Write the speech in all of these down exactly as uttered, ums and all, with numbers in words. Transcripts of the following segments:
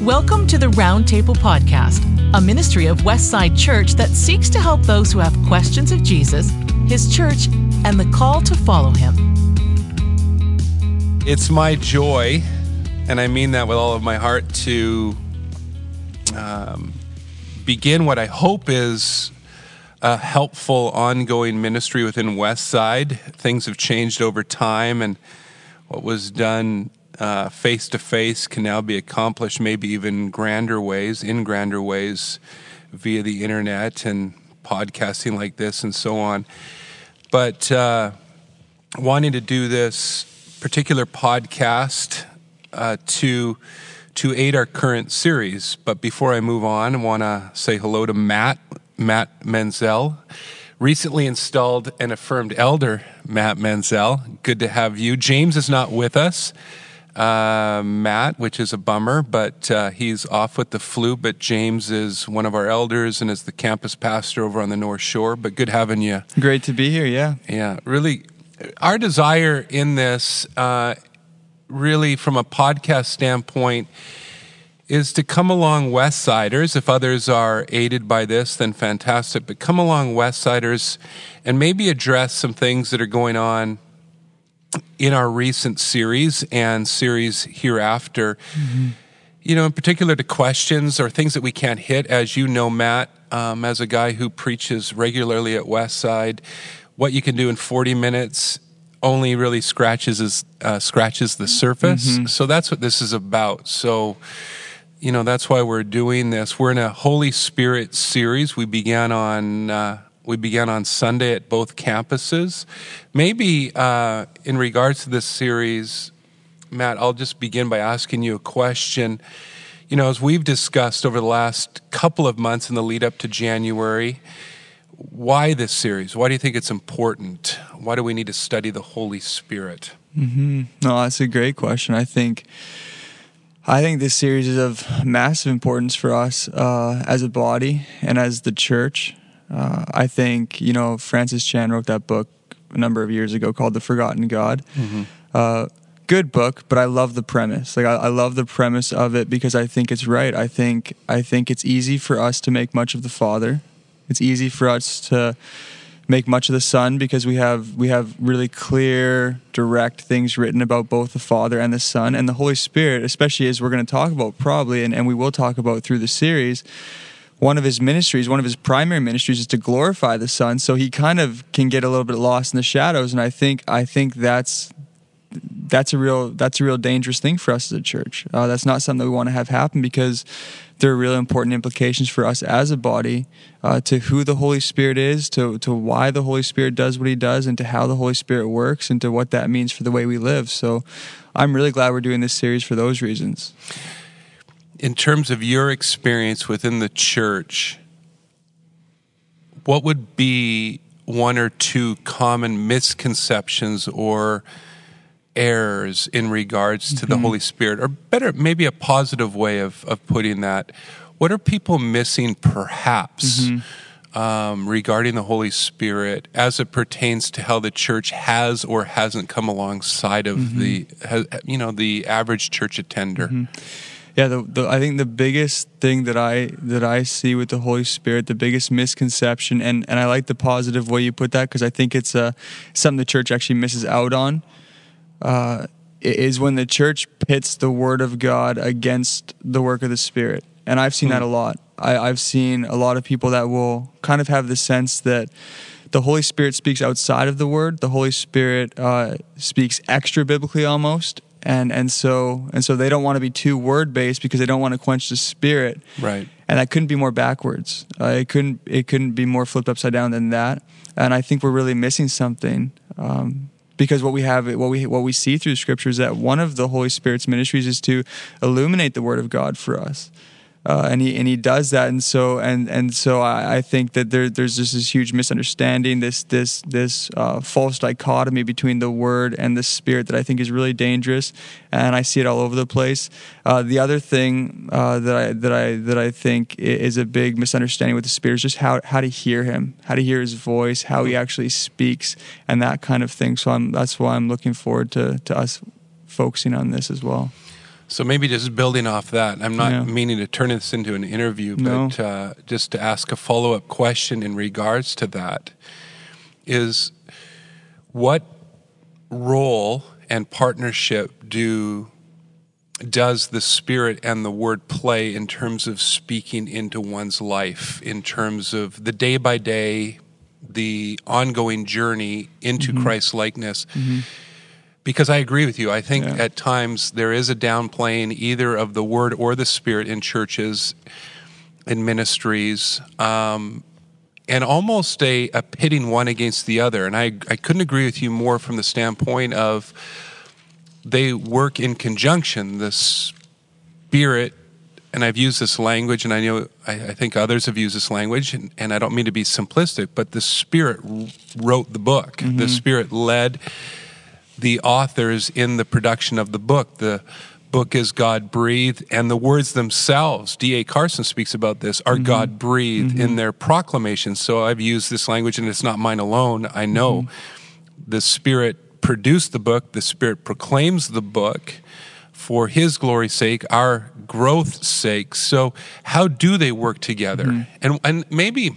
Welcome to the Roundtable Podcast, a ministry of Westside Church that seeks to help those who have questions of Jesus, His church, and the call to follow Him. It's my joy, and I mean that with all of my heart, to um, begin what I hope is a helpful ongoing ministry within Westside. Things have changed over time, and what was done uh, face-to-face can now be accomplished maybe even grander ways, in grander ways, via the internet and podcasting like this and so on. But uh, wanting to do this particular podcast uh, to to aid our current series. But before I move on, I want to say hello to Matt, Matt Menzel, recently installed and affirmed elder Matt Menzel. Good to have you. James is not with us, uh, Matt, which is a bummer, but uh, he's off with the flu. But James is one of our elders and is the campus pastor over on the North Shore. But good having you. Great to be here, yeah. Yeah, really. Our desire in this, uh, really from a podcast standpoint, is to come along Westsiders. If others are aided by this, then fantastic. But come along Westsiders and maybe address some things that are going on in our recent series and series hereafter. Mm-hmm. You know, in particular to questions or things that we can't hit. As you know, Matt, um, as a guy who preaches regularly at Westside, what you can do in forty minutes only really scratches is, uh, scratches the surface. Mm-hmm. So that's what this is about. So, you know, that's why we're doing this. We're in a Holy Spirit series. We began on uh, we began on Sunday at both campuses. Maybe uh, in regards to this series, Matt, I'll just begin by asking you a question. You know, as we've discussed over the last couple of months in the lead up to January, why this series? Why do you think it's important? Why do we need to study the Holy Spirit? Mm-hmm. No, that's a great question. I think I think this series is of massive importance for us uh, as a body and as the church. Uh, I think, you know, Francis Chan wrote that book a number of years ago called The Forgotten God. Mm-hmm. Uh, good book, but I love the premise. Like I, I love the premise of it because I think it's right. I think I think it's easy for us to make much of the Father. It's easy for us to make much of the Son because we have we have really clear, direct things written about both the Father and the Son and the Holy Spirit, especially as we're going to talk about probably, and, and we will talk about through the series. One of his ministries, one of his primary ministries is to glorify the Son, so he kind of can get a little bit lost in the shadows, and I think I think that's that's a real that's a real dangerous thing for us as a church. Uh, that's not something that we want to have happen because there are really important implications for us as a body uh, to who the Holy Spirit is, to to why the Holy Spirit does what He does, and to how the Holy Spirit works, and to what that means for the way we live. So I'm really glad we're doing this series for those reasons. In terms of your experience within the church, what would be one or two common misconceptions or errors in regards to mm-hmm. the Holy Spirit, or better, maybe a positive way of, of putting that? What are people missing perhaps mm-hmm. um, regarding the Holy Spirit as it pertains to how the church has or hasn't come alongside of mm-hmm. the, has, you know, the average church attender? Mm-hmm. Yeah, the, the, I think the biggest thing that I that I see with the Holy Spirit, the biggest misconception, and, and I like the positive way you put that because I think it's uh, something the church actually misses out on, Uh, is when the church pits the Word of God against the work of the Spirit. And I've seen mm. that a lot. I, I've seen a lot of people that will kind of have the sense that the Holy Spirit speaks outside of the Word. The Holy Spirit uh, speaks extra biblically almost. And and so and so they don't want to be too word-based because they don't want to quench the Spirit. Right. And that couldn't be more backwards. Uh, it couldn't it couldn't be more flipped upside down than that. And I think we're really missing something. Um Because what we have, what we what we see through Scripture is that one of the Holy Spirit's ministries is to illuminate the Word of God for us, uh, and he and he does that. And so and and so I, I think that there there's just this huge misunderstanding, this this this uh, false dichotomy between the Word and the Spirit that I think is really dangerous, and I see it all over the place. Uh, the other thing uh, that I that I that I think is a big misunderstanding with the Spirit is just how how to hear Him, how to hear His voice, how He actually speaks, and that kind of thing. So I'm, that's why I'm looking forward to to us focusing on this as well. So maybe just building off that, I'm not Yeah. meaning to turn this into an interview, No. but uh, just to ask a follow-up question in regards to that is, what role and partnership do does the Spirit and the Word play in terms of speaking into one's life, in terms of the day-by-day, the ongoing journey into Mm-hmm. Christ-likeness? Mm-hmm. Because I agree with you. I think Yeah. at times there is a downplaying either of the Word or the Spirit in churches, in ministries, um, and almost a, a pitting one against the other. And I, I couldn't agree with you more from the standpoint of they work in conjunction. The Spirit, and I've used this language, and I know I, I think others have used this language, and, and I don't mean to be simplistic, but the Spirit wrote the book. Mm-hmm. The Spirit led the authors in the production of the book. The book is God-breathed, and the words themselves, D A Carson speaks about this, are mm-hmm. God-breathed mm-hmm. in their proclamations. So I've used this language, and it's not mine alone. I know mm-hmm. the Spirit produced the book. The Spirit proclaims the book for His glory's sake, our growth's sake. So how do they work together? Mm-hmm. And and maybe,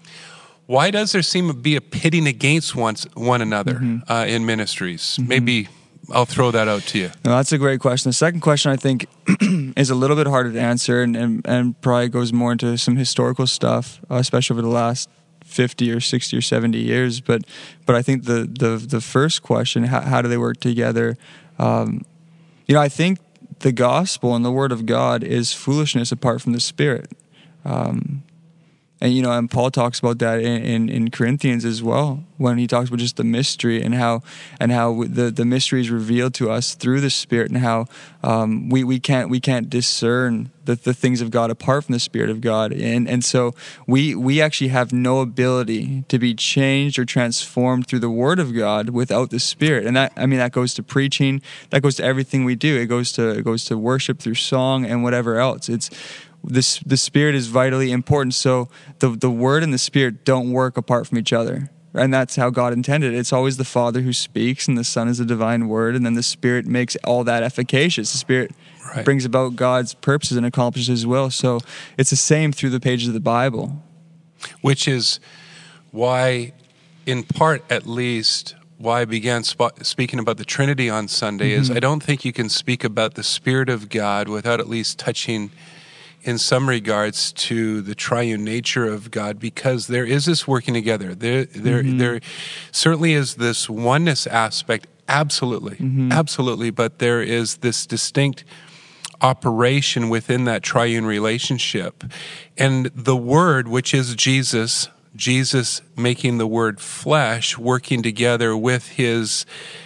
why does there seem to be a pitting against one, one another mm-hmm. uh, in ministries? Mm-hmm. Maybe I'll throw that out to you. No, that's a great question. The second question, I think, is a little bit harder to answer, and, and, and probably goes more into some historical stuff, uh, especially over the last fifty or sixty or seventy years. But but I think the the, the first question, how, how do they work together? Um, you know, I think the gospel and the word of God is foolishness apart from the Spirit. Um, and, you know, and Paul talks about that in, in, in Corinthians as well, when he talks about just the mystery and how and how the, the mystery is revealed to us through the Spirit, and how um, we, we can't we can't discern the, the things of God apart from the Spirit of God. And and so we we actually have no ability to be changed or transformed through the Word of God without the Spirit. And that, I mean, that goes to preaching, that goes to everything we do. It goes to it goes to worship through song and whatever else. It's This, the Spirit is vitally important. So the the Word and the Spirit don't work apart from each other. And that's how God intended it. It's always the Father who speaks, and the Son is the divine Word, and then the Spirit makes all that efficacious. The Spirit right. brings about God's purposes and accomplishes His will. So it's the same through the pages of the Bible. Which is why, in part at least, why I began sp- speaking about the Trinity on Sunday mm-hmm. is I don't think you can speak about the Spirit of God without at least touching in some regards to the triune nature of God, because there is this working together. There, there, mm-hmm. there certainly is this oneness aspect, absolutely, mm-hmm. absolutely, but there is this distinct operation within that triune relationship. And the Word, which is Jesus, Jesus making the Word flesh, working together with His,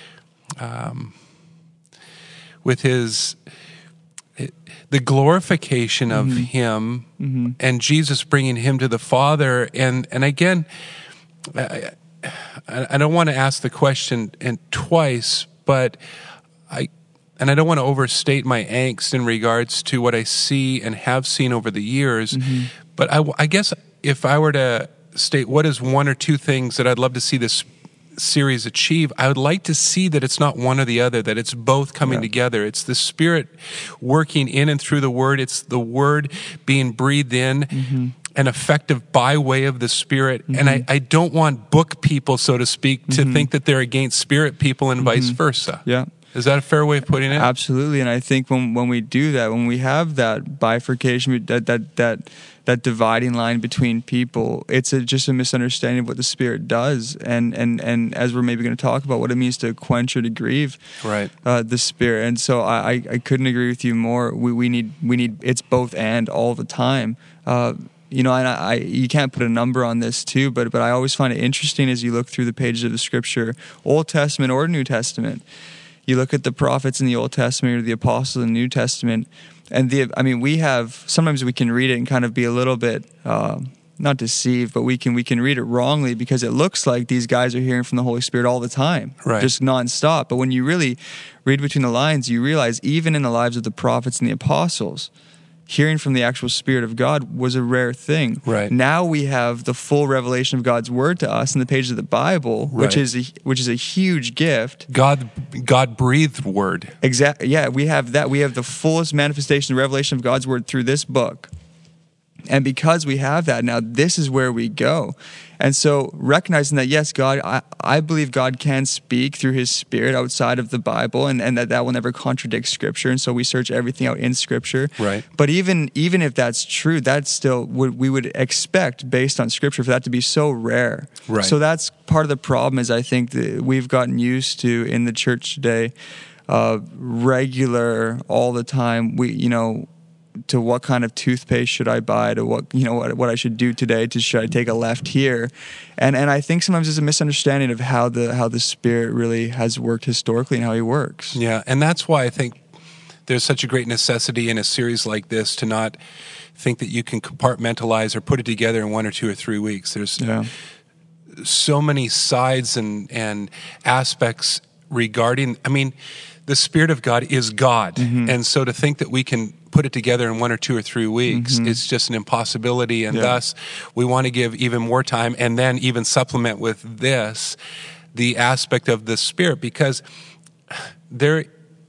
um, with His, the glorification of mm-hmm. Him mm-hmm. and Jesus bringing Him to the Father. And, and again, I, I don't want to ask the question and twice, but I, and I don't want to overstate my angst in regards to what I see and have seen over the years. Mm-hmm. But I, I guess if I were to state what is one or two things that I'd love to see this series achieve, I would like to see that it's not one or the other, that it's both coming yeah. together. It's the Spirit working in and through the Word. It's the Word being breathed in mm-hmm. and effective by way of the Spirit. Mm-hmm. And I, I don't want book people, so to speak, to mm-hmm. think that they're against Spirit people and mm-hmm. vice versa. Yeah. Is that a fair way of putting it? Absolutely. And I think when when we do that, when we have that bifurcation, that that that that dividing line between people, it's a, just a misunderstanding of what the Spirit does, and and and as we're maybe going to talk about what it means to quench or to grieve, right? Uh, the Spirit. And so I, I I couldn't agree with you more. We we need we need it's both and all the time. Uh, You know, and I, I, you can't put a number on this too, but but I always find it interesting as you look through the pages of the Scripture, Old Testament or New Testament. You look at the prophets in the Old Testament or the apostles in the New Testament, and the I mean, we have sometimes we can read it and kind of be a little bit uh, not deceived, but we can we can read it wrongly because it looks like these guys are hearing from the Holy Spirit all the time, right. just nonstop. But when you really read between the lines, you realize even in the lives of the prophets and the apostles, hearing from the actual Spirit of God was a rare thing. Right. Now we have the full revelation of God's word to us in the pages of the Bible, Right. which is a, which is a huge gift. God, God breathed word. Exactly. Yeah, we have that. We have the fullest manifestation and revelation of God's word through this book. And because we have that now, this is where we go. And so recognizing that, yes, God, I, I believe God can speak through his Spirit outside of the Bible, and, and that that will never contradict Scripture. And so we search everything out in Scripture. Right. But even even if that's true, that's still what we would expect based on Scripture for that to be so rare. Right. So that's part of the problem is I think that we've gotten used to in the church today, uh, regular, all the time, we, you know, to what kind of toothpaste should I buy, to what, you know, what, what I should do today, to should I take a left here. And and I think sometimes there's a misunderstanding of how the how the Spirit really has worked historically and how he works. Yeah, and that's why I think there's such a great necessity in a series like this to not think that you can compartmentalize or put it together in one or two or three weeks. There's Yeah. so many sides and, and aspects regarding, I mean, the Spirit of God is God. Mm-hmm. And so to think that we can put it together in one or two or three weeks, Mm-hmm. it's just an impossibility. And Yeah. thus, we want to give even more time and then even supplement with this, the aspect of the Spirit, because there,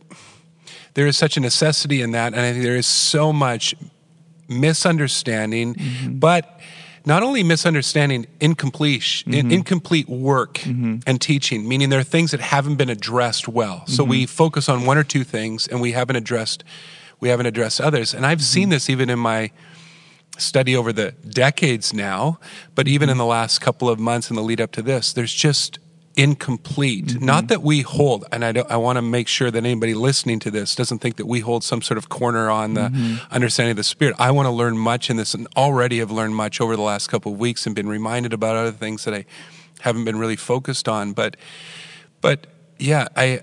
there is such a necessity in that. And I think there is so much misunderstanding, Mm-hmm. but not only misunderstanding, incomplete, Mm-hmm. incomplete work Mm-hmm. and teaching, meaning there are things that haven't been addressed well. So we focus on one or two things, and we haven't addressed, we haven't addressed others. And I've Mm-hmm. seen this even in my study over the decades now, but even in the last couple of months in the lead up to this, there's just incomplete. Mm-hmm. Not that we hold, and I, don't, I want to make sure that anybody listening to this doesn't think that we hold some sort of corner on the Mm-hmm. understanding of the Spirit. I want to learn much in this, and already have learned much over the last couple of weeks and been reminded about other things that I haven't been really focused on. But, but yeah, I,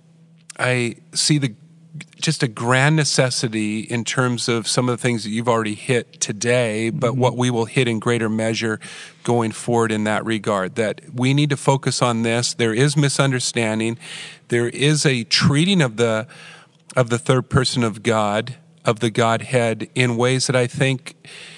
I see the just a grand necessity in terms of some of the things that you've already hit today, but Mm-hmm. what we will hit in greater measure going forward in that regard, that we need to focus on this. There is misunderstanding. There is a treating of the, of the third person of God, of the Godhead, in ways that I think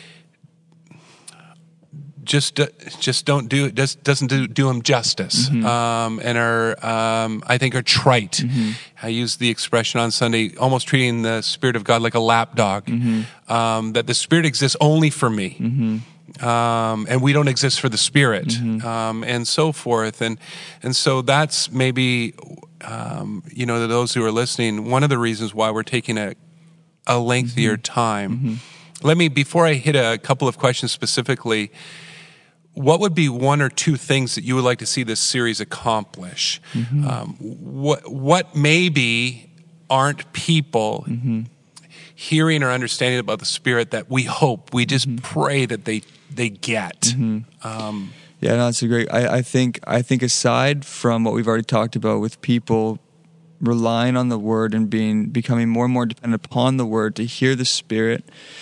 just just don't do just doesn't do do them justice, Mm-hmm. um, and are um, I think are trite. Mm-hmm. I used the expression on Sunday, almost treating the Spirit of God like a lapdog. Mm-hmm. Um, that the Spirit exists only for me, Mm-hmm. um, and we don't exist for the Spirit, Mm-hmm. um, and so forth. And and so that's maybe um, you know, to those who are listening, one of the reasons why we're taking a a lengthier time. Mm-hmm. Let me, before I hit a couple of questions specifically, what would be one or two things that you would like to see this series accomplish? Mm-hmm. Um, what what maybe aren't people Mm-hmm. hearing or understanding about the Spirit that we hope, we just Mm-hmm. pray that they they get? Um, Yeah, no, that's a great. I, I think I think aside from what we've already talked about with people relying on the Word and being becoming more and more dependent upon the Word to hear the Spirit.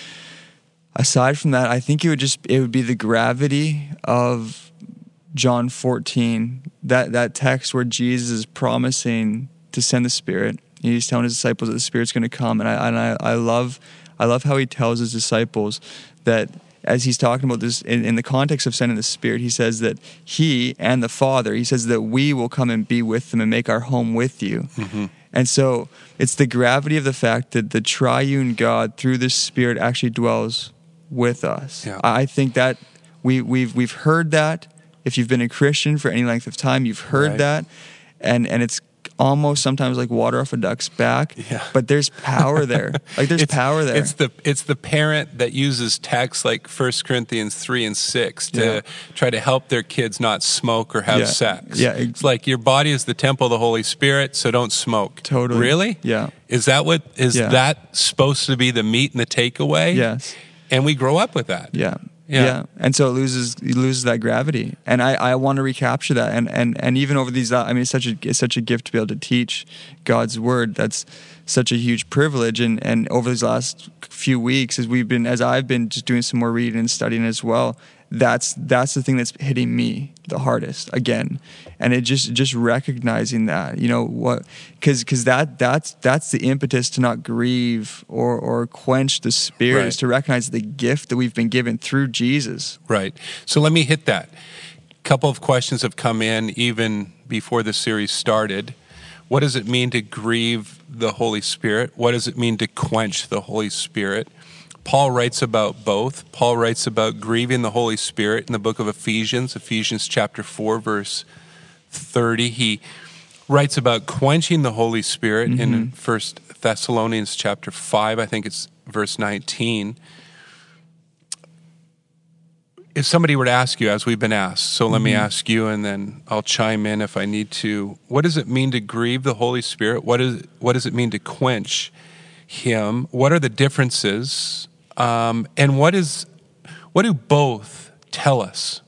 Aside from that, I think it would just it would be the gravity of John fourteen, that that text where Jesus is promising to send the Spirit. He's telling his disciples that the Spirit's going to come, and I and I, I love I love how he tells his disciples that as he's talking about this in, in the context of sending the Spirit, he says that he and the Father, he says that we will come and be with them and make our home with you. Mm-hmm. And so it's the gravity of the fact that the triune God through the Spirit actually dwells with us. Yeah. I think that we, we've we've heard that. If you've been a Christian for any length of time, you've heard Right. that, and and it's almost sometimes like water off a duck's back. Yeah. But there's power there. Like there's it's, power there. It's the it's the parent that uses texts like First Corinthians three and six to Yeah. try to help their kids not smoke or have Yeah. sex. Yeah. It's like your body is the temple of the Holy Spirit, so don't smoke. Totally. Really? Yeah. Is that what is Yeah. that supposed to be the meat and the takeaway? Yes. And we grow up with that. Yeah. Yeah. yeah. And so it loses it loses that gravity. And I, I want to recapture that. And, and and even over these I mean it's such a it's such a gift to be able to teach God's word. That's such a huge privilege. And, and over these last few weeks as we've been as I've been just doing some more reading and studying as well, that's that's the thing that's hitting me the hardest again. And it just just recognizing that, you know, what, because because that that's that's the impetus to not grieve or or quench the Spirit, Right. is to recognize the gift that we've been given through Jesus. Right. So let me hit that. A couple of questions have come in even before the series started. What does it mean to grieve the Holy Spirit? What does it mean to quench the Holy Spirit? Paul writes about both. Paul writes about grieving the Holy Spirit in the book of Ephesians, Ephesians chapter four, verse thirty. He writes about quenching the Holy Spirit mm-hmm. in First Thessalonians chapter five, I think it's verse nineteen. If somebody were to ask you, as we've been asked, so let mm-hmm. me ask you, and then I'll chime in if I need to. What does it mean to grieve the Holy Spirit? What is what does it mean to quench Him? What are the differences? Um, and what is what do both tell us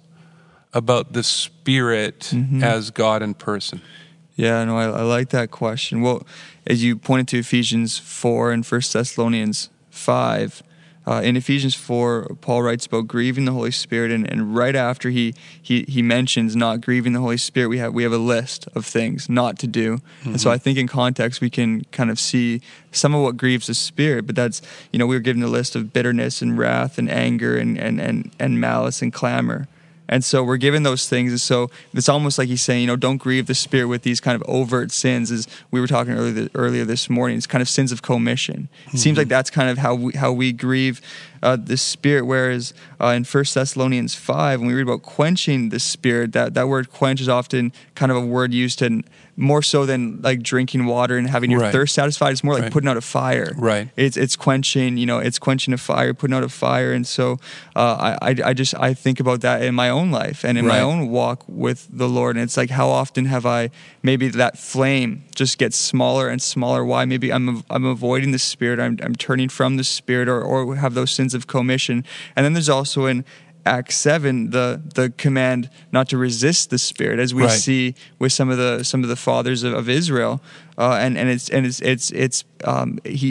about the Spirit mm-hmm. as God in person? Yeah, no, I, I like that question. Well, as you pointed to Ephesians four and First Thessalonians five, Uh, in Ephesians four, Paul writes about grieving the Holy Spirit, and, and right after he, he he mentions not grieving the Holy Spirit, we have we have a list of things not to do. Mm-hmm. And so I think in context we can kind of see some of what grieves the Spirit, but that's, you know, we were given a list of bitterness and wrath and anger and and and, and malice and clamor. And so we're given those things. And so it's almost like he's saying, you know, don't grieve the Spirit with these kind of overt sins, as we were talking earlier, earlier this morning. It's kind of sins of commission. Mm-hmm. It seems like that's kind of how we, how we grieve uh, the Spirit. Whereas uh, in First Thessalonians five, when we read about quenching the Spirit, that, that word quench is often kind of a word used to more so than like drinking water and having your right. thirst satisfied. It's more like right. putting out a fire. Right. It's it's quenching, you know, it's quenching a fire, putting out a fire. And so uh, I, I I just I think about that in my own life and in right. my own walk with the Lord. And it's like, how often have I maybe that flame just gets smaller and smaller? Why? Maybe I'm I'm avoiding the Spirit. I'm I'm turning from the Spirit, or or have those sins of commission. And then there's also in Acts seven, the the command not to resist the Spirit, as we right. see with some of the some of the fathers of, of Israel, uh, and and it's and it's it's it's um, he.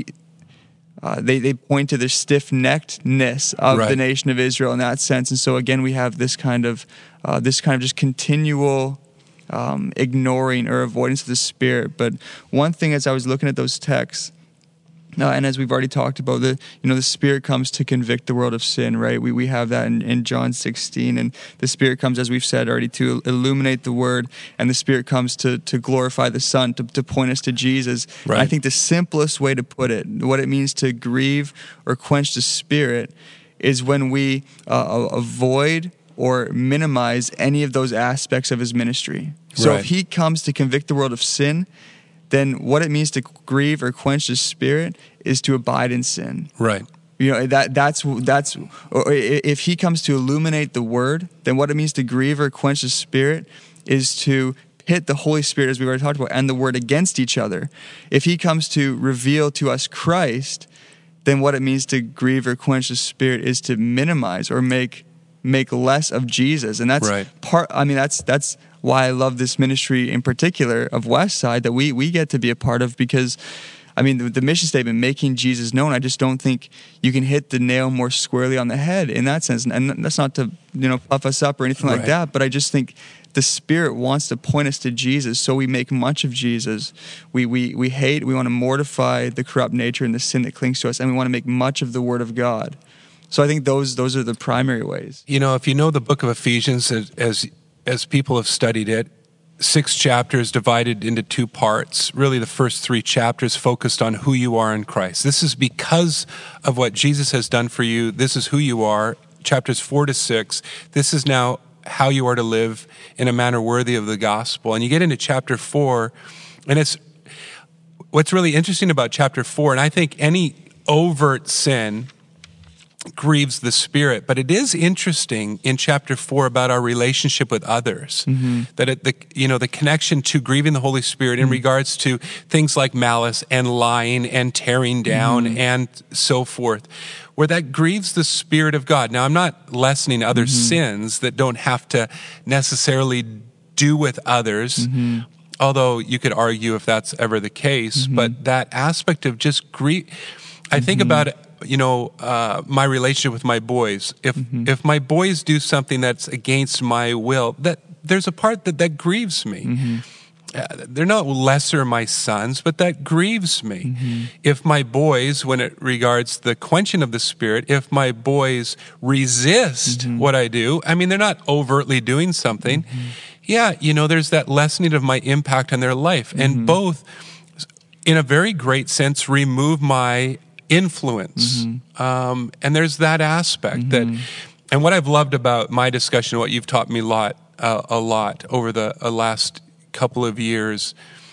Uh, they they point to the stiff-neckedness of right. the nation of Israel in that sense, and so again we have this kind of uh, this kind of just continual um, ignoring or avoidance of the Spirit. But one thing, as I was looking at those texts, Uh, and as we've already talked about, the you know the Spirit comes to convict the world of sin, right? We we have that in, in John sixteen, and the Spirit comes, as we've said already, to illuminate the Word, and the Spirit comes to to glorify the Son, to, to point us to Jesus. Right. And I think the simplest way to put it, what it means to grieve or quench the Spirit, is when we uh, avoid or minimize any of those aspects of His ministry. So Right. if He comes to convict the world of sin, then what it means to grieve or quench the Spirit is to abide in sin. Right. You know, that that's that's or if He comes to illuminate the Word, then what it means to grieve or quench the Spirit is to pit the Holy Spirit, as we already talked about, and the Word against each other. If He comes to reveal to us Christ, then what it means to grieve or quench the Spirit is to minimize or make make less of Jesus. And that's right. part, I mean, that's that's why I love this ministry in particular of Westside that we we get to be a part of, because I mean, the, the mission statement, making Jesus known, I just don't think you can hit the nail more squarely on the head in that sense. And that's not to, you know, puff us up or anything like Right. that, but I just think the Spirit wants to point us to Jesus, so we make much of Jesus. We we we hate, we want to mortify the corrupt nature and the sin that clings to us, and we want to make much of the Word of God. So I think those those are the primary ways. You know, if you know the book of Ephesians, as as, as people have studied it, six chapters divided into two parts. Really, the first three chapters focused on who you are in Christ. This is because of what Jesus has done for you. This is who you are. Chapters four to six, this is now how you are to live in a manner worthy of the gospel. And you get into chapter four, and it's what's really interesting about chapter four, and I think any overt sin grieves the Spirit, but it is interesting in chapter four about our relationship with others, mm-hmm. that it, the you know the connection to grieving the Holy Spirit in mm-hmm. regards to things like malice and lying and tearing down mm-hmm. and so forth, where that grieves the Spirit of God. Now, I'm not lessening other mm-hmm. sins that don't have to necessarily do with others, mm-hmm. although you could argue if that's ever the case, mm-hmm. but that aspect of just grief, I think mm-hmm. about it you know, uh, my relationship with my boys. If mm-hmm. if my boys do something that's against my will, that there's a part that that grieves me. Mm-hmm. Uh, they're not lesser my sons, but that grieves me. Mm-hmm. If my boys, when it regards the quenching of the Spirit, if my boys resist mm-hmm. what I do, I mean, they're not overtly doing something. Mm-hmm. Yeah, you know, there's that lessening of my impact on their life. Mm-hmm. And both, in a very great sense, remove my influence. Mm-hmm. Um, and there's that aspect mm-hmm. that, and what I've loved about my discussion, what you've taught me a lot, uh, a lot over the uh, last couple of years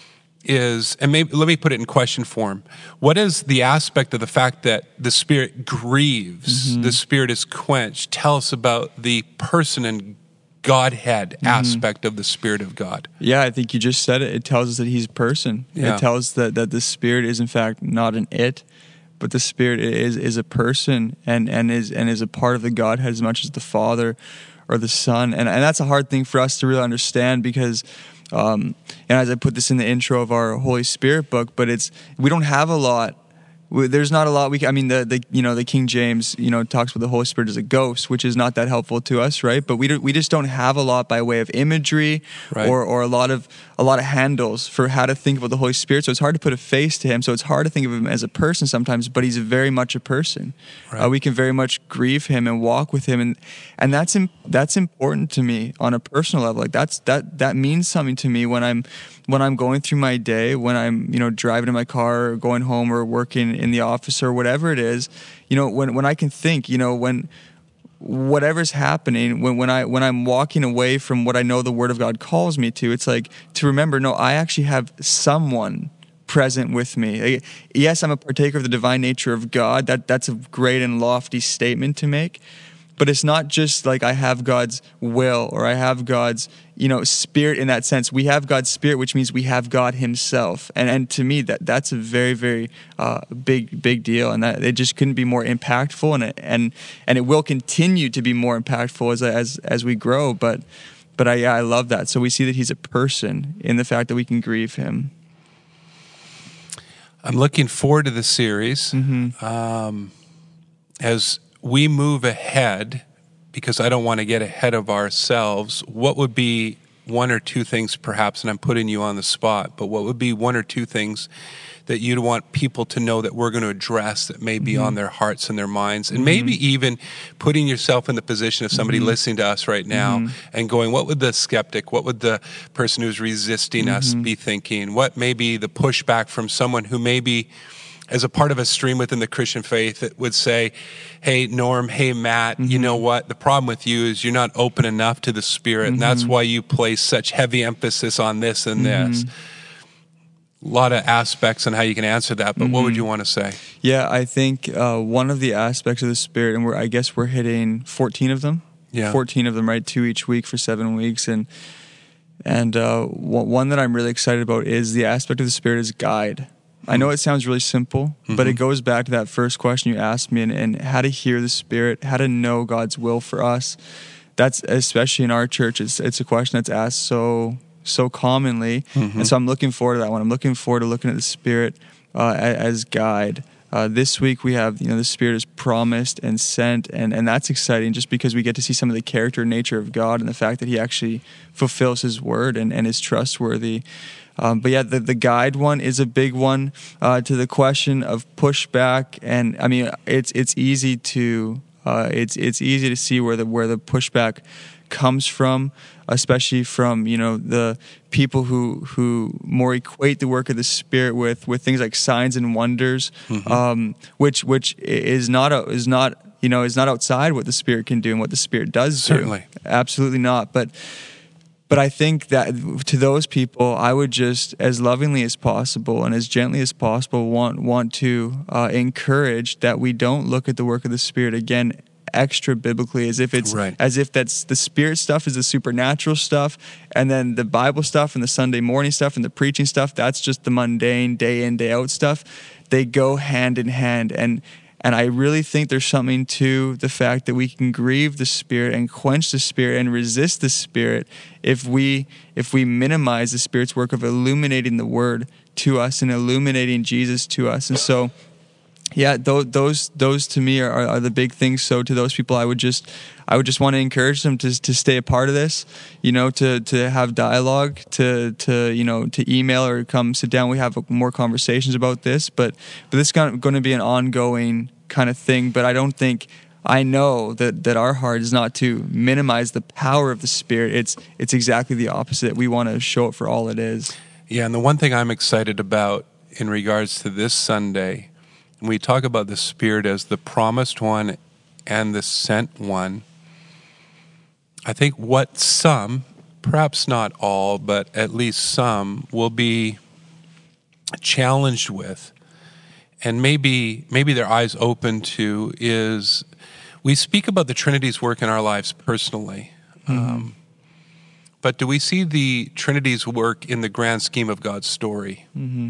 is, and maybe let me put it in question form. What is the aspect of the fact that the Spirit grieves, mm-hmm. the Spirit is quenched? Tell us about the person and Godhead mm-hmm. aspect of the Spirit of God. Yeah, I think you just said it. It tells us that he's a person. Yeah. It tells that, that the Spirit is in fact not an it, but the Spirit is is a person and, and is and is a part of the Godhead as much as the Father or the Son. And and that's a hard thing for us to really understand because Um, and as I put this in the intro of our Holy Spirit book, but it's, we don't have a lot. There's not a lot we can, I mean, the, the, you know, the King James, you know, talks about the Holy Spirit as a ghost, which is not that helpful to us, right? But we do, we just don't have a lot by way of imagery right. or, or a lot of, a lot of handles for how to think about the Holy Spirit. So it's hard to put a face to him. So it's hard to think of him as a person sometimes, but he's very much a person. Right. Uh, we can very much grieve him and walk with him. And, and that's, im- that's important to me on a personal level. Like that's, that, that means something to me when I'm, when I'm going through my day, when I'm, you know, driving in my car or going home or working in the office or whatever it is, you know, when, when I can think, you know, when whatever's happening, when, when I, when I'm walking away from what I know the Word of God calls me to, it's like to remember, no, I actually have someone present with me. Like, yes, I'm a partaker of the divine nature of God. That that's a great and lofty statement to make. But it's not just like I have God's will or I have God's, you know, Spirit in that sense. We have God's Spirit, which means we have God himself. And and to me, that that's a very, very uh, big, big deal. And that it just couldn't be more impactful. And it, and and it will continue to be more impactful as as as we grow. But but I, yeah, I love that. So we see that he's a person in the fact that we can grieve him. I'm looking forward to the series. Mm-hmm. Um, as we move ahead, because I don't want to get ahead of ourselves, what would be one or two things perhaps, and I'm putting you on the spot, but what would be one or two things that you'd want people to know that we're going to address that may be mm-hmm. on their hearts and their minds, and mm-hmm. maybe even putting yourself in the position of somebody mm-hmm. listening to us right now mm-hmm. and going, what would the skeptic, what would the person who's resisting mm-hmm. us be thinking? What may be the pushback from someone who maybe as a part of a stream within the Christian faith that would say, hey, Norm, hey, Matt, mm-hmm. you know what? The problem with you is you're not open enough to the Spirit, mm-hmm. and that's why you place such heavy emphasis on this and mm-hmm. this. A lot of aspects on how you can answer that, but mm-hmm. what would you want to say? Yeah, I think uh, one of the aspects of the Spirit, and we're, I guess we're hitting fourteen of them. Yeah. fourteen of them, right? Two each week for seven weeks. And and uh, one that I'm really excited about is the aspect of the Spirit is guide. I know it sounds really simple, mm-hmm. but it goes back to that first question you asked me and, and how to hear the Spirit, how to know God's will for us. That's, especially in our church, it's, it's a question that's asked so so commonly. Mm-hmm. And so I'm looking forward to that one. I'm looking forward to looking at the Spirit uh, as guide. Uh, this week we have, you know, the Spirit is promised and sent, and, and that's exciting just because we get to see some of the character and nature of God and the fact that he actually fulfills his word and, and is trustworthy. Um, but yeah, the, the guide one is a big one uh, to the question of pushback, and I mean it's it's easy to uh, it's it's easy to see where the where the pushback comes from, especially from you know the people who who more equate the work of the Spirit with with things like signs and wonders, mm-hmm. um, which which is not a, is not you know is not outside what the Spirit can do and what the Spirit does. Certainly, do. Absolutely not, but. But I think that to those people, I would just, as lovingly as possible and as gently as possible, want want to uh, encourage that we don't look at the work of the Spirit again extra biblically, as if it's right. as if that's the Spirit stuff is the supernatural stuff, and then the Bible stuff and the Sunday morning stuff and the preaching stuff, that's just the mundane day in day out stuff. They go hand in hand, and. And I really think there's something to the fact that we can grieve the Spirit and quench the Spirit and resist the Spirit if we if we minimize the Spirit's work of illuminating the Word to us and illuminating Jesus to us. And so yeah, those those those to me are, are the big things. So to those people, I would just I would just want to encourage them to to stay a part of this. You know, to to have dialogue, to to you know to email or come sit down. We have more conversations about this, but but this is going to be an ongoing kind of thing. But I don't think. I know that, that our heart is not to minimize the power of the Spirit. It's it's exactly the opposite. We want to show it for all it is. Yeah, and the one thing I'm excited about in regards to this Sunday, we talk about the Spirit as the promised one and the sent one. I think what some, perhaps not all, but at least some, will be challenged with, and maybe maybe their eyes open to, is we speak about the Trinity's work in our lives personally. Mm-hmm. Um, but do we see the Trinity's work in the grand scheme of God's story? Mm-hmm.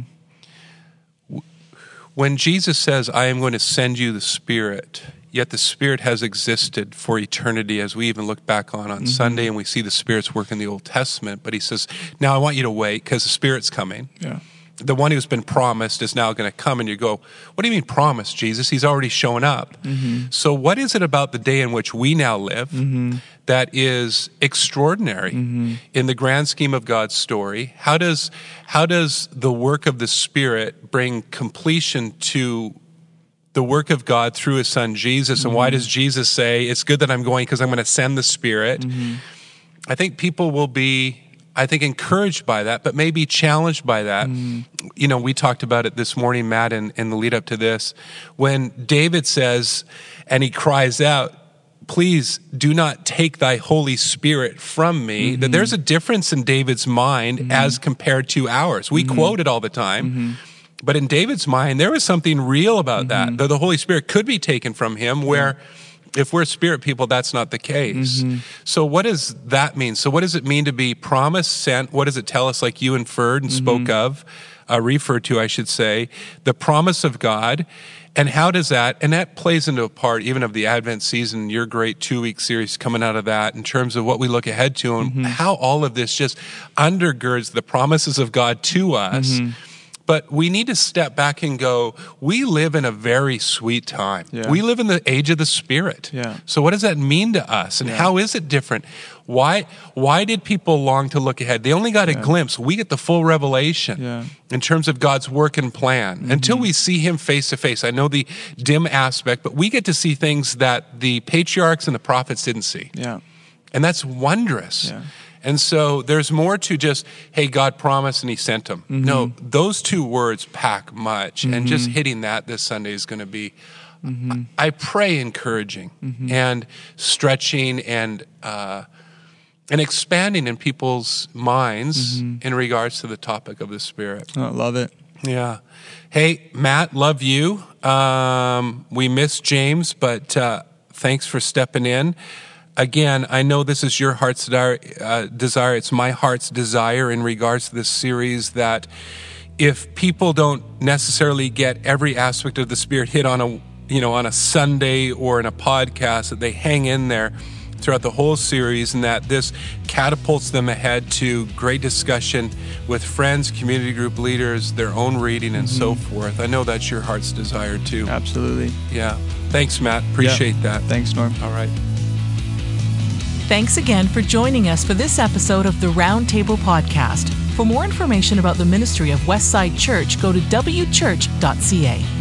When Jesus says, I am going to send you the Spirit, yet the Spirit has existed for eternity, as we even look back on on mm-hmm. Sunday, and we see the Spirit's work in the Old Testament. But he says, now I want you to wait because the Spirit's coming. Yeah. The one who's been promised is now going to come, and you go, what do you mean promised, Jesus? He's already shown up. Mm-hmm. So what is it about the day in which we now live mm-hmm. that is extraordinary mm-hmm. in the grand scheme of God's story? How does how does the work of the Spirit bring completion to the work of God through his son Jesus? Mm-hmm. And why does Jesus say, it's good that I'm going because I'm going to send the Spirit? Mm-hmm. I think people will be I think encouraged by that, but maybe challenged by that. Mm. You know, we talked about it this morning, Matt, in, in the lead up to this. When David says, and he cries out, please do not take thy Holy Spirit from me, mm-hmm. that there's a difference in David's mind mm-hmm. as compared to ours. We mm-hmm. quote it all the time. Mm-hmm. But in David's mind, there was something real about mm-hmm. that, that the Holy Spirit could be taken from him, where yeah. if we're spirit people, that's not the case. Mm-hmm. So what does that mean? So what does it mean to be promised, sent? What does it tell us, like you inferred and mm-hmm. spoke of, uh, referred to, I should say, the promise of God? And how does that, and that plays into a part even of the Advent season, your great two-week series coming out of that, in terms of what we look ahead to, and mm-hmm. how all of this just undergirds the promises of God to us. Mm-hmm. But we need to step back and go, we live in a very sweet time. Yeah. We live in the age of the Spirit. Yeah. So what does that mean to us? And yeah. how is it different? Why why did people long to look ahead? They only got a yeah. glimpse. We get the full revelation yeah. in terms of God's work and plan. Mm-hmm. Until we see him face to face. I know the dim aspect, but we get to see things that the patriarchs and the prophets didn't see. Yeah. And that's wondrous. Yeah. And so there's more to just, hey, God promised and he sent them. Mm-hmm. No, those two words pack much. Mm-hmm. And just hitting that this Sunday is going to be, mm-hmm. I pray, encouraging mm-hmm. and stretching and uh, and expanding in people's minds mm-hmm. in regards to the topic of the Spirit. Oh, I love it. Yeah. Hey, Matt, love you. Um, we miss James, but uh, thanks for stepping in. Again, I know this is your heart's desire, uh, desire. It's my heart's desire in regards to this series, that if people don't necessarily get every aspect of the Spirit hit on a, you know, on a Sunday or in a podcast, that they hang in there throughout the whole series, and that this catapults them ahead to great discussion with friends, community group leaders, their own reading, and mm-hmm. so forth. I know that's your heart's desire too. Absolutely. Yeah. Thanks, Matt. Appreciate yeah. that. Thanks, Norm. All right. Thanks again for joining us for this episode of the Roundtable Podcast. For more information about the ministry of Westside Church, go to w church dot c a.